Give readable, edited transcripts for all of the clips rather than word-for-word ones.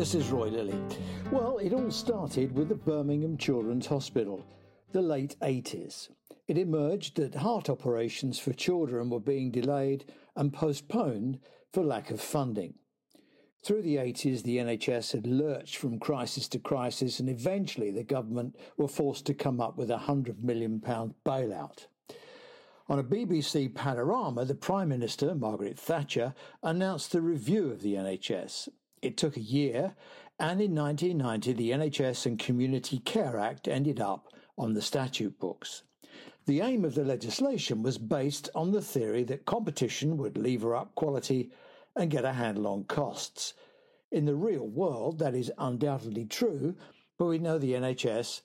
This is Roy Lilly. Well, it all started with the Birmingham Children's Hospital, the late 80s. It emerged that heart operations for children were being delayed and postponed for lack of funding. Through the 80s, the NHS had lurched from crisis to crisis, and eventually the government were forced to come up with a £100 million bailout. On a BBC panorama, the Prime Minister, Margaret Thatcher, announced the review of the NHS. It took a year, and in 1990 the NHS and Community Care Act ended up on the statute books. The aim of the legislation was based on the theory that competition would lever up quality and get a handle on costs. In the real world, that is undoubtedly true, but we know the NHS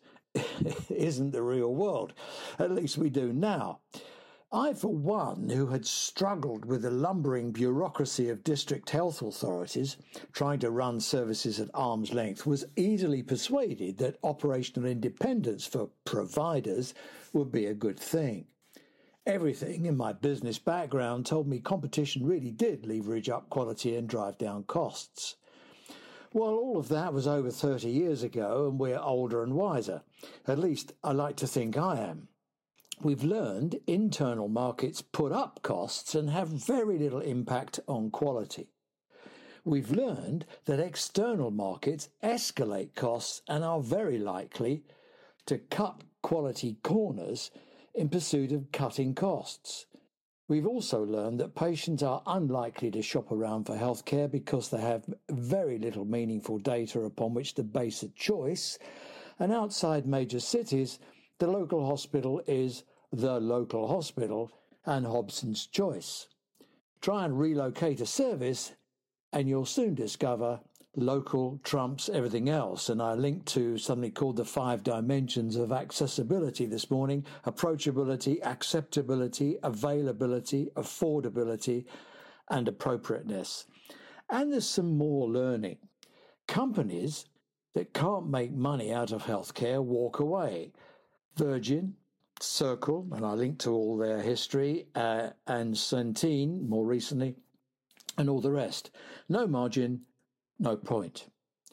isn't the real world. At least we do now. I, for one, who had struggled with the lumbering bureaucracy of district health authorities, trying to run services at arm's length, was easily persuaded that operational independence for providers would be a good thing. Everything in my business background told me competition really did leverage up quality and drive down costs. Well, all of that was over 30 years ago, and we're older and wiser. At least I like to think I am. We've learned internal markets put up costs and have very little impact on quality. We've learned that external markets escalate costs and are very likely to cut quality corners in pursuit of cutting costs. We've also learned that patients are unlikely to shop around for healthcare because they have very little meaningful data upon which to base a choice, and outside major cities, the local hospital is the local hospital and Hobson's choice. Try and relocate a service and you'll soon discover local trumps everything else. And I linked to something called the 5 dimensions of accessibility this morning: approachability, acceptability, availability, affordability, and appropriateness. And there's some more learning. Companies that can't make money out of healthcare walk away. Virgin, Circle, and I linked to all their history, and Centene more recently, and all the rest. No margin, no point.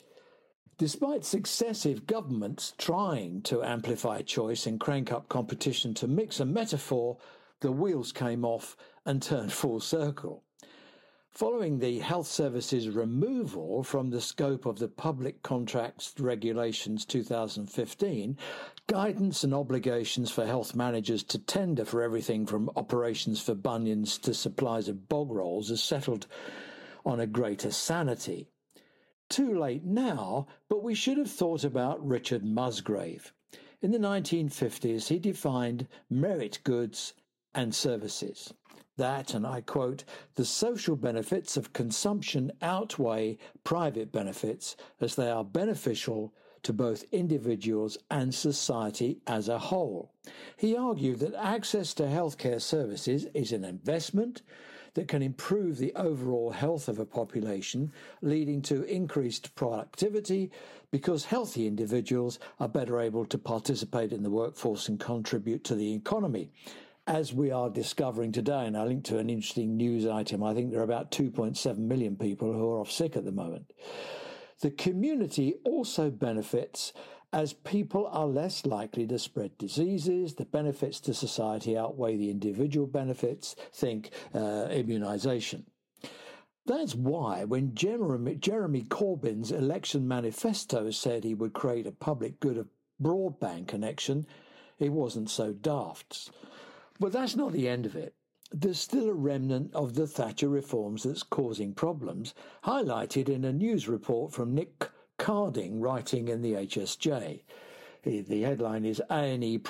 Despite successive governments trying to amplify choice and crank up competition, to mix a metaphor, the wheels came off and turned full circle. Following the health services removal from the scope of the Public Contracts Regulations 2015, guidance and obligations for health managers to tender for everything from operations for bunions to supplies of bog rolls has settled on a greater sanity. Too late now, but we should have thought about Richard Musgrave. In the 1950s, he defined merit goods and services. That, and I quote, "the social benefits of consumption outweigh private benefits as they are beneficial to both individuals and society as a whole." He argued that access to healthcare services is an investment that can improve the overall health of a population, leading to increased productivity because healthy individuals are better able to participate in the workforce and contribute to the economy. As we are discovering today, and I linked to an interesting news item, I think there are about 2.7 million people who are off sick at the moment. The community also benefits as people are less likely to spread diseases. The benefits to society outweigh the individual benefits. Think immunisation. That's why when Jeremy Corbyn's election manifesto said he would create a public good of broadband connection, it wasn't so daft. But that's not the end of it. There's still a remnant of the Thatcher reforms that's causing problems, highlighted in a news report from Nick Carding, writing in the HSJ. The headline is A&E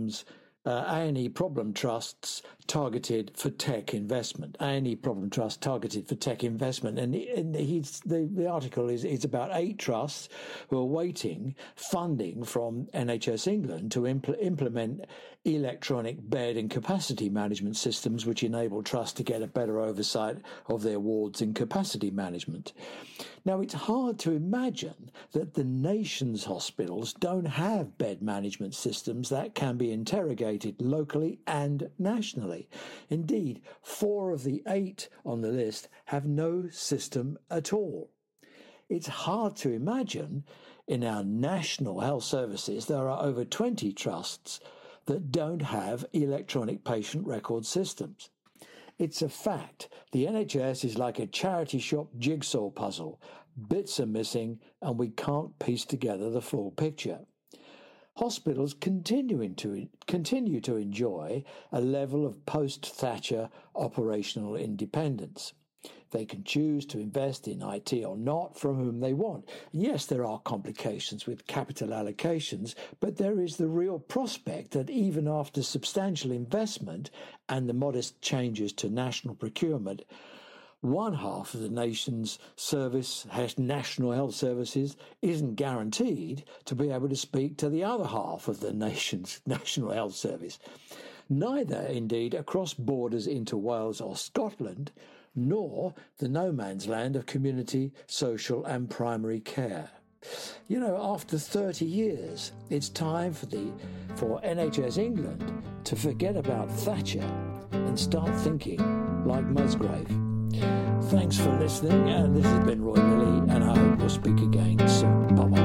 A&E Problem Trusts Targeted for Tech Investment. A&E Problem Trust Targeted for Tech Investment. And the article is about 8 trusts who are waiting funding from NHS England to implement electronic bed and capacity management systems which enable trusts to get a better oversight of their wards and capacity management. Now, it's hard to imagine that the nation's hospitals don't have bed management systems that can be interrogated locally and nationally. Indeed, 4 of the 8 on the list have no system at all. It's hard to imagine in our national health services there are over 20 trusts that don't have electronic patient record systems. It's a fact. The NHS is like a charity shop jigsaw puzzle. Bits are missing and we can't piece together the full picture. Hospitals continue to enjoy a level of post-Thatcher operational independence. They can choose to invest in IT or not from whom they want. Yes, there are complications with capital allocations, but there is the real prospect that even after substantial investment and the modest changes to national procurement, one half of the nation's national health services isn't guaranteed to be able to speak to the other half of the nation's national health service. Neither, indeed, across borders into Wales or Scotland, nor the no man's land of community, social and primary care. You know, after 30 years, it's time for NHS England to forget about Thatcher and start thinking like Musgrave. Thanks for listening, and this has been Roy Lilly, and I hope we'll speak again soon. Bye-bye.